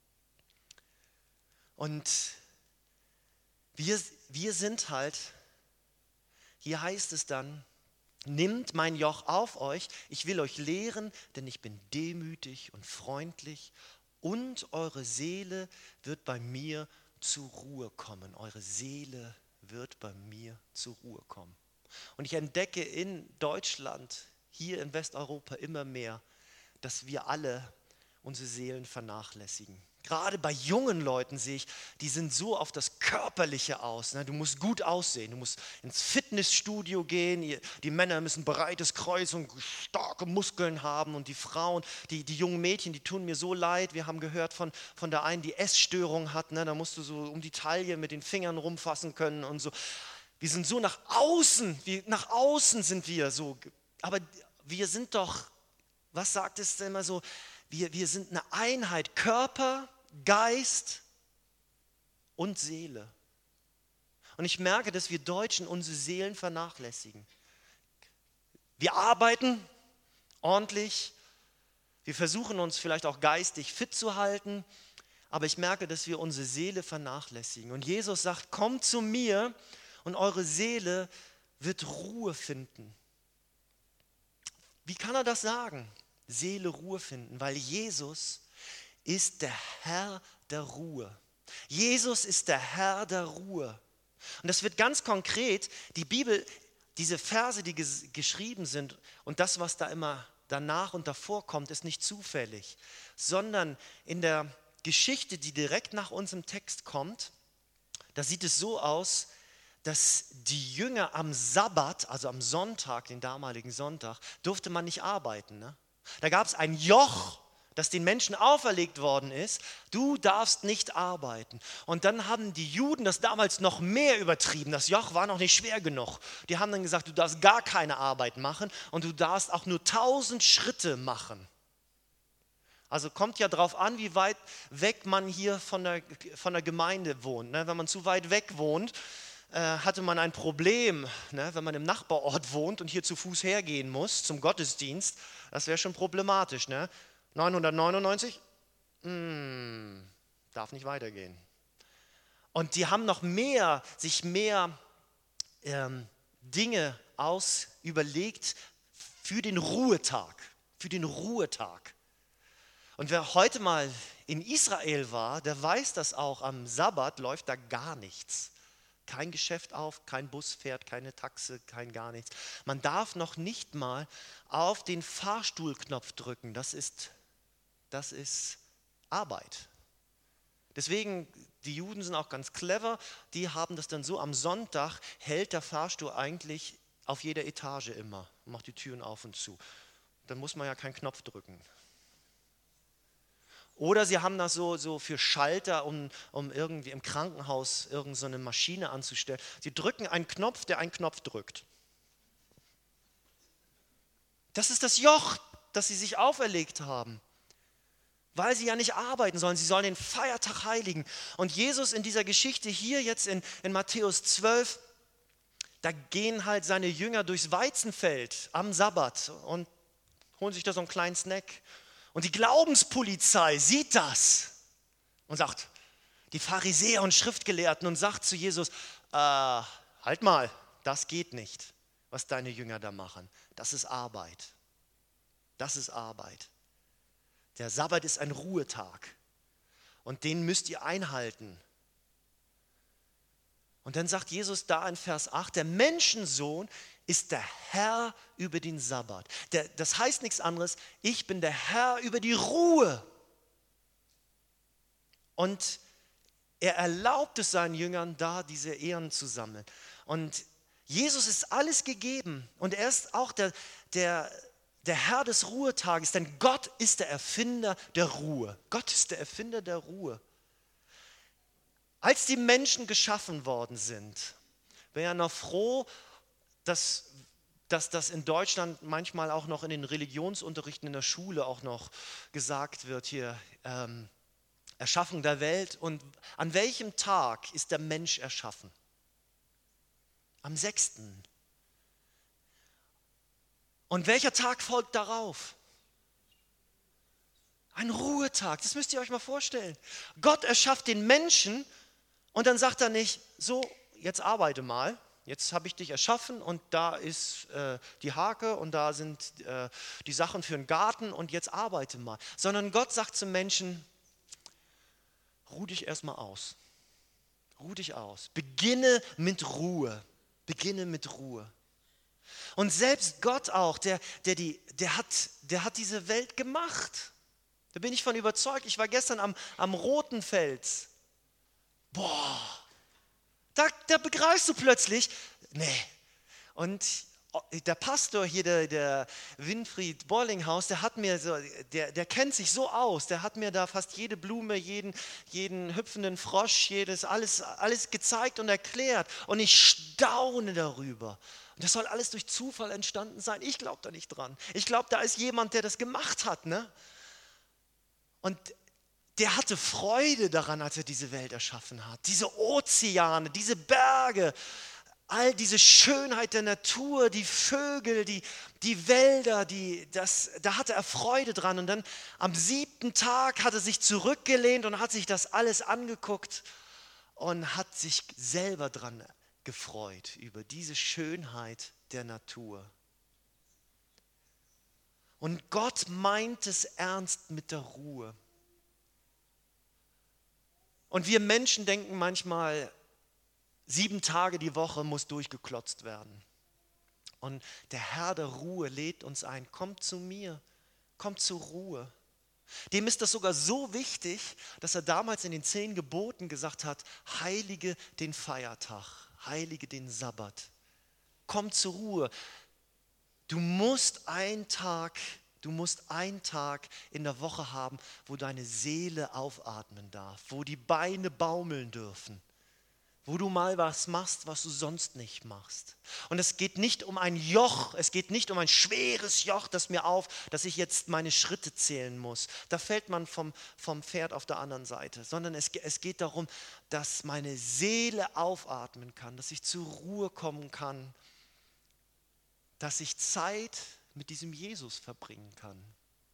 Und wir, wir sind halt... Hier heißt es dann, nimmt mein Joch auf euch, ich will euch lehren, denn ich bin demütig und freundlich und eure Seele wird bei mir zur Ruhe kommen. Eure Seele wird bei mir zur Ruhe kommen. Und ich entdecke in Deutschland, hier in Westeuropa immer mehr, dass wir alle unsere Seelen vernachlässigen. Gerade bei jungen Leuten sehe ich, die sind so auf das Körperliche aus. Ne? Du musst gut aussehen, du musst ins Fitnessstudio gehen, die Männer müssen ein breites Kreuz und starke Muskeln haben und die Frauen, die, die jungen Mädchen, die tun mir so leid. Wir haben gehört von, von der einen, die Essstörung hat, ne? Da musst du so um die Taille mit den Fingern rumfassen können und so. Wir sind so nach außen, wir, nach außen sind wir so, aber wir sind doch, was sagt es denn immer so, wir, wir sind eine Einheit, Körper, Geist und Seele. Und ich merke, dass wir Deutschen unsere Seelen vernachlässigen. Wir arbeiten ordentlich, wir versuchen uns vielleicht auch geistig fit zu halten, aber ich merke, dass wir unsere Seele vernachlässigen. Und Jesus sagt, kommt zu mir und eure Seele wird Ruhe finden. Wie kann er das sagen? Seele Ruhe finden, weil Jesus ist der Herr der Ruhe. Jesus ist der Herr der Ruhe. Und das wird ganz konkret, die Bibel, diese Verse, die ges- geschrieben sind und das, was da immer danach und davor kommt, ist nicht zufällig, sondern in der Geschichte, die direkt nach unserem Text kommt, da sieht es so aus, dass die Jünger am Sabbat, also am Sonntag, den damaligen Sonntag, durfte man nicht arbeiten. Ne? Da gab es ein Joch, das den Menschen auferlegt worden ist, du darfst nicht arbeiten. Und dann haben die Juden das damals noch mehr übertrieben, das Joch war noch nicht schwer genug. Die haben dann gesagt, du darfst gar keine Arbeit machen und du darfst auch nur tausend Schritte machen. Also kommt ja drauf an, wie weit weg man hier von der, von der Gemeinde wohnt. Ne? Wenn man zu weit weg wohnt, äh, hatte man ein Problem, ne? Wenn man im Nachbarort wohnt und hier zu Fuß hergehen muss zum Gottesdienst, das wäre schon problematisch. Ne? neunhundertneunundneunzig, hm, darf nicht weitergehen. Und die haben noch mehr, sich mehr ähm, Dinge aus überlegt für den Ruhetag, für den Ruhetag. Und wer heute mal in Israel war, der weiß das auch, am Sabbat läuft da gar nichts. Kein Geschäft auf, kein Bus fährt, keine Taxe, kein gar nichts. Man darf noch nicht mal auf den Fahrstuhlknopf drücken, das ist, das ist Arbeit. Deswegen, die Juden sind auch ganz clever, die haben das dann so, am Sonntag hält der Fahrstuhl eigentlich auf jeder Etage immer, macht die Türen auf und zu. dann muss man ja keinen Knopf drücken. Oder sie haben das so, so für Schalter, um, um irgendwie im Krankenhaus irgend so eine Maschine anzustellen. Sie drücken einen Knopf, der einen Knopf drückt. Das ist das Joch, das sie sich auferlegt haben, weil sie ja nicht arbeiten sollen. Sie sollen den Feiertag heiligen. Und Jesus in dieser Geschichte hier jetzt in, in Matthäus zwölf, da gehen halt seine Jünger durchs Weizenfeld am Sabbat und holen sich da so einen kleinen Snack. Und die Glaubenspolizei sieht das und sagt, die Pharisäer und Schriftgelehrten, und sagt zu Jesus, äh, halt mal, das geht nicht, was deine Jünger da machen. Das ist Arbeit. Das ist Arbeit. Der Sabbat ist ein Ruhetag und den müsst ihr einhalten. Und dann sagt Jesus da in Vers acht, der Menschensohn ist der Herr über den Sabbat. Der, das heißt nichts anderes, ich bin der Herr über die Ruhe. Und er erlaubt es seinen Jüngern, da diese Ehren zu sammeln. Und Jesus ist alles gegeben und er ist auch der, der, der Herr des Ruhetages, denn Gott ist der Erfinder der Ruhe. Gott ist der Erfinder der Ruhe. Als die Menschen geschaffen worden sind, wäre ja noch froh, dass, dass das in Deutschland manchmal auch noch in den Religionsunterrichten in der Schule auch noch gesagt wird, hier ähm, Erschaffung der Welt. Und an welchem Tag ist der Mensch erschaffen? Am sechsten. Und welcher Tag folgt darauf? Ein Ruhetag, das müsst ihr euch mal vorstellen. Gott erschafft den Menschen und dann sagt er nicht, so, jetzt arbeite mal. Jetzt habe ich dich erschaffen und da ist äh, die Hake und da sind äh, die Sachen für den Garten und jetzt arbeite mal. Sondern Gott sagt zum Menschen, ruh dich erstmal aus. Ruh dich aus. Beginne mit Ruhe. Beginne mit Ruhe. Und selbst Gott auch, der, der, die, der, hat, der hat diese Welt gemacht. Da bin ich von überzeugt. Ich war gestern am, am Roten Fels. Boah. Da, da begreifst du plötzlich, nee. Und der Pastor hier, der, der Winfried Borlinghaus, der hat mir so, der, der kennt sich so aus, der hat mir da fast jede Blume, jeden, jeden hüpfenden Frosch, jedes, alles, alles gezeigt und erklärt. Und ich staune darüber. Und das soll alles durch Zufall entstanden sein. Ich glaube da nicht dran. Ich glaube, da ist jemand, der das gemacht hat, ne? Und der hatte Freude daran, als er diese Welt erschaffen hat. Diese Ozeane, diese Berge, all diese Schönheit der Natur, die Vögel, die, die Wälder, die, das, da hatte er Freude dran. Und dann am siebten Tag hat er sich zurückgelehnt und hat sich das alles angeguckt und hat sich selber dran gefreut über diese Schönheit der Natur. Und Gott meint es ernst mit der Ruhe. Und wir Menschen denken manchmal, sieben Tage die Woche muss durchgeklotzt werden. Und der Herr der Ruhe lädt uns ein, kommt zu mir, kommt zur Ruhe. Dem ist das sogar so wichtig, dass er damals in den zehn Geboten gesagt hat, heilige den Feiertag, heilige den Sabbat. Komm zur Ruhe. Du musst einen Tag Du musst einen Tag in der Woche haben, wo deine Seele aufatmen darf, wo die Beine baumeln dürfen, wo du mal was machst, was du sonst nicht machst. Und es geht nicht um ein Joch, es geht nicht um ein schweres Joch, das mir auf, dass ich jetzt meine Schritte zählen muss. Da fällt man vom, vom Pferd auf der anderen Seite, sondern es, es geht darum, dass meine Seele aufatmen kann, dass ich zur Ruhe kommen kann, dass ich Zeit mit diesem Jesus verbringen kann.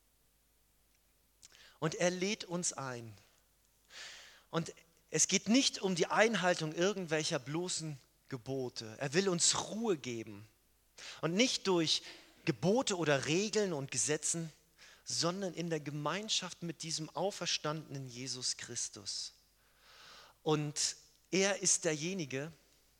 Und er lädt uns ein. Und es geht nicht um die Einhaltung irgendwelcher bloßen Gebote. Er will uns Ruhe geben. Und nicht durch Gebote oder Regeln und Gesetzen, sondern in der Gemeinschaft mit diesem auferstandenen Jesus Christus. Und er ist derjenige,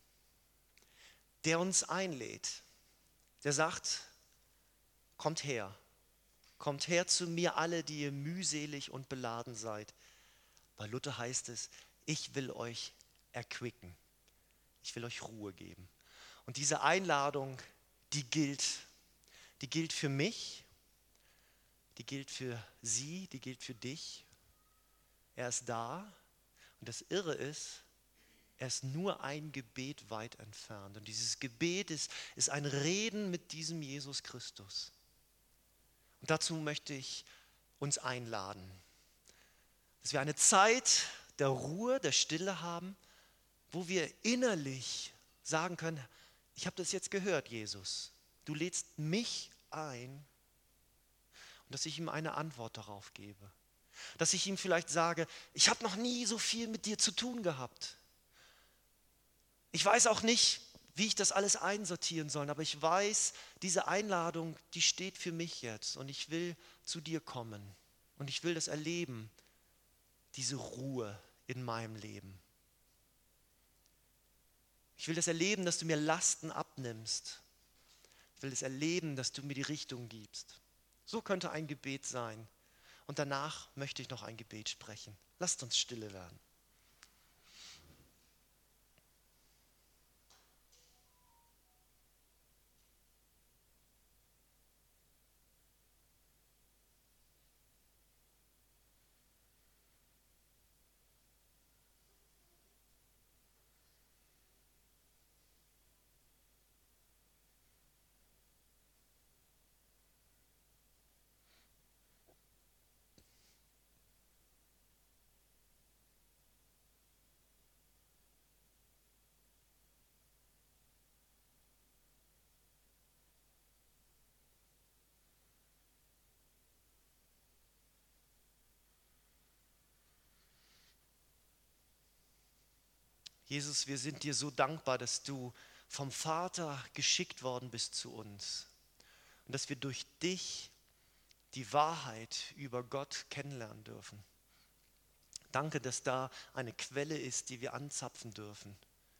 der uns einlädt. Der sagt, kommt her, kommt her zu mir alle, die ihr mühselig und beladen seid. Bei Luther heißt es, ich will euch erquicken, ich will euch Ruhe geben. Und diese Einladung, die gilt, die gilt für mich die gilt für sie, die gilt für dich. Er ist da und das Irre ist, er ist nur ein Gebet weit entfernt. Und dieses Gebet ist, ist ein Reden mit diesem Jesus Christus. Und dazu möchte ich uns einladen, dass wir eine Zeit der Ruhe, der Stille haben, wo wir innerlich sagen können, ich habe das jetzt gehört, Jesus. Du lädst mich ein und dass ich ihm eine Antwort darauf gebe. Dass ich ihm vielleicht sage, ich habe noch nie so viel mit dir zu tun gehabt. Ich weiß auch nicht, wie ich das alles einsortieren soll, aber ich weiß, diese Einladung, die steht für mich jetzt und ich will zu dir kommen und ich will das erleben, diese Ruhe in meinem Leben. Ich will das erleben, dass du mir Lasten abnimmst. Ich will das erleben, dass du mir die Richtung gibst. So könnte ein Gebet sein. Und danach möchte ich noch ein Gebet sprechen. Lasst uns stille werden. Jesus, wir sind dir so dankbar, dass du vom Vater geschickt worden bist zu uns und dass wir durch dich die Wahrheit über Gott kennenlernen dürfen. Danke, dass da eine Quelle ist, die wir anzapfen dürfen.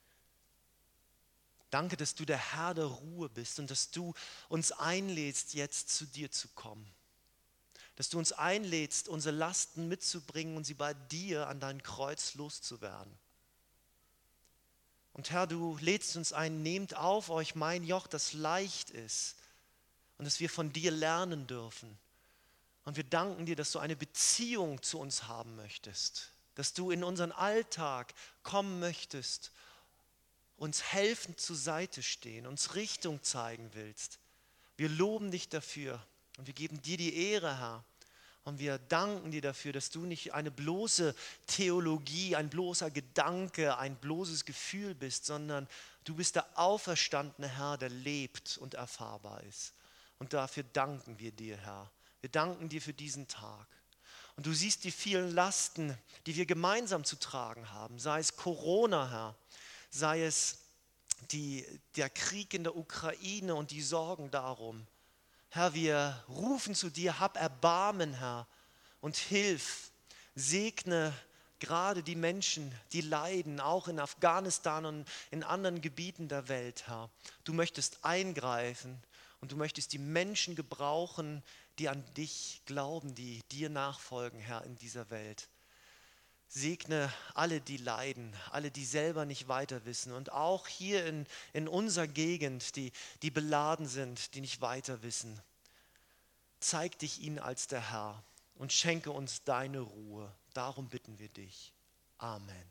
Danke, dass du der Herr der Ruhe bist und dass du uns einlädst, jetzt zu dir zu kommen. Dass du uns einlädst, unsere Lasten mitzubringen und sie bei dir an dein Kreuz loszuwerden. Und Herr, du lädst uns ein, nehmt auf euch mein Joch, das leicht ist und dass wir von dir lernen dürfen. Und wir danken dir, dass du eine Beziehung zu uns haben möchtest, dass du in unseren Alltag kommen möchtest, uns helfend zur Seite stehen, uns Richtung zeigen willst. Wir loben dich dafür und wir geben dir die Ehre, Herr. Und wir danken dir dafür, dass du nicht eine bloße Theologie, ein bloßer Gedanke, ein bloßes Gefühl bist, sondern du bist der auferstandene Herr, der lebt und erfahrbar ist. Und dafür danken wir dir, Herr. Wir danken dir für diesen Tag. Und du siehst die vielen Lasten, die wir gemeinsam zu tragen haben, sei es Corona, Herr, sei es die, der Krieg in der Ukraine und die Sorgen darum. Herr, wir rufen zu dir, hab Erbarmen, Herr, und hilf, segne gerade die Menschen, die leiden, auch in Afghanistan und in anderen Gebieten der Welt, Herr. Du möchtest eingreifen und du möchtest die Menschen gebrauchen, die an dich glauben, die dir nachfolgen, Herr, in dieser Welt. Segne alle, die leiden, alle, die selber nicht weiter wissen und auch hier in, in unserer Gegend, die, die beladen sind, die nicht weiter wissen. Zeig dich ihnen als der Herr und schenke uns deine Ruhe. Darum bitten wir dich. Amen.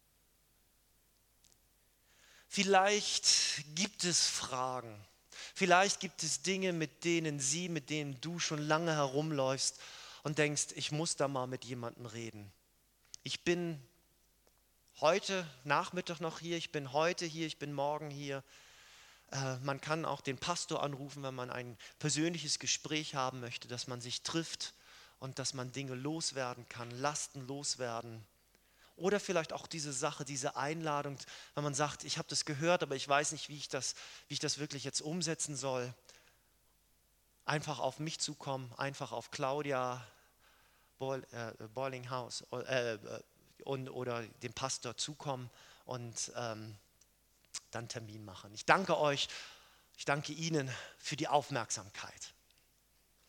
Vielleicht gibt es Fragen, vielleicht gibt es Dinge, mit denen sie, mit denen du schon lange herumläufst und denkst, ich muss da mal mit jemandem reden. Ich bin heute Nachmittag noch hier, ich bin heute hier, ich bin morgen hier. Äh, man kann auch den Pastor anrufen, wenn man ein persönliches Gespräch haben möchte, dass man sich trifft und dass man Dinge loswerden kann, Lasten loswerden. Oder vielleicht auch diese Sache, diese Einladung, wenn man sagt, ich habe das gehört, aber ich weiß nicht, wie ich das, wie ich das wirklich jetzt umsetzen soll. Einfach auf mich zukommen, einfach auf Claudia Boil, äh, Boilinghouse äh, und, oder dem Pastor zukommen und ähm, dann Termin machen. Ich danke euch, ich danke Ihnen für die Aufmerksamkeit.